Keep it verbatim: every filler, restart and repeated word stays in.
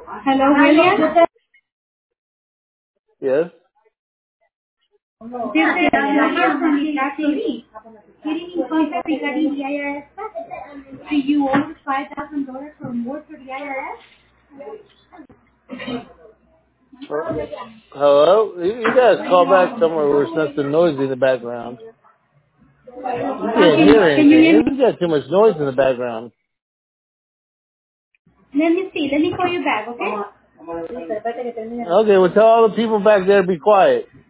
Hello, William. Yes. This is Nadia from the tax office. Getting in contact regarding the I R S tax. Do you owe five thousand dollars or more to the I R S? Uh, hello? You, you guys call back somewhere where there's nothing noisy in the background. You can't Okay, hear can you hear me? anything. You got too much noise in the background. Let me see. Let me call you back, okay? Okay, well tell all the people back there to be quiet.